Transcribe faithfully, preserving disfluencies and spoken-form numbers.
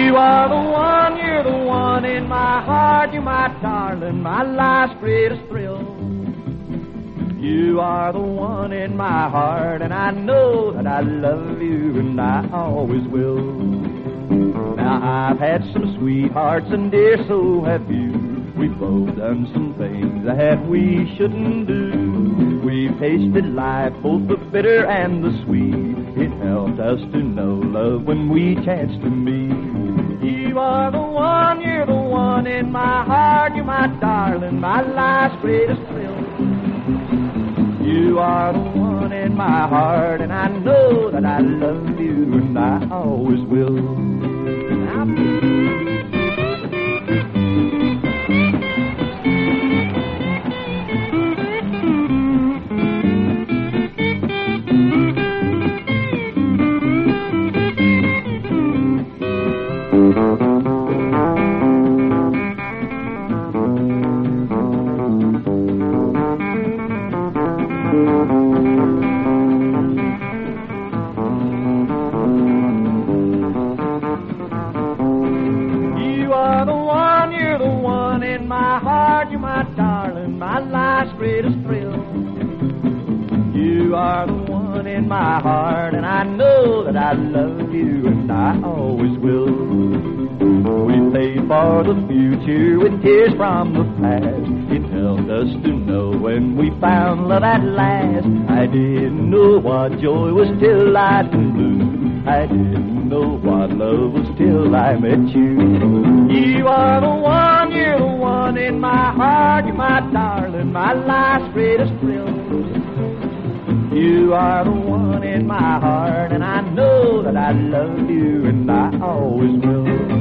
You are the one, you're the one in my heart. You're my darling, my life's greatest thrill. You are the one in my heart, and I know that I love you, and I always will. Now I've had some sweethearts, and dear, so have you. We've both done some things that we shouldn't do. We've tasted life, both the bitter and the sweet. It helped us to know love when we chanced to meet. You are the one, you're the one in my heart. You're my darling, my life's greatest thrill. You are the one in my heart, and I know that I love you, and I always will. You are the one, you're the one in my heart. You're my darling, my life's greatest thrill. You are the one in my heart, and I know that I love you, and I always will. We paid for the future with tears from the past. It helped us to know when we found love at last. I didn't know what joy was till I turned blue. I didn't know what love was till I met you. You are the one, you're the one in my heart. You're my darling, my life's greatest thrill. You are the one in my heart, and I know that I love you, and I always will.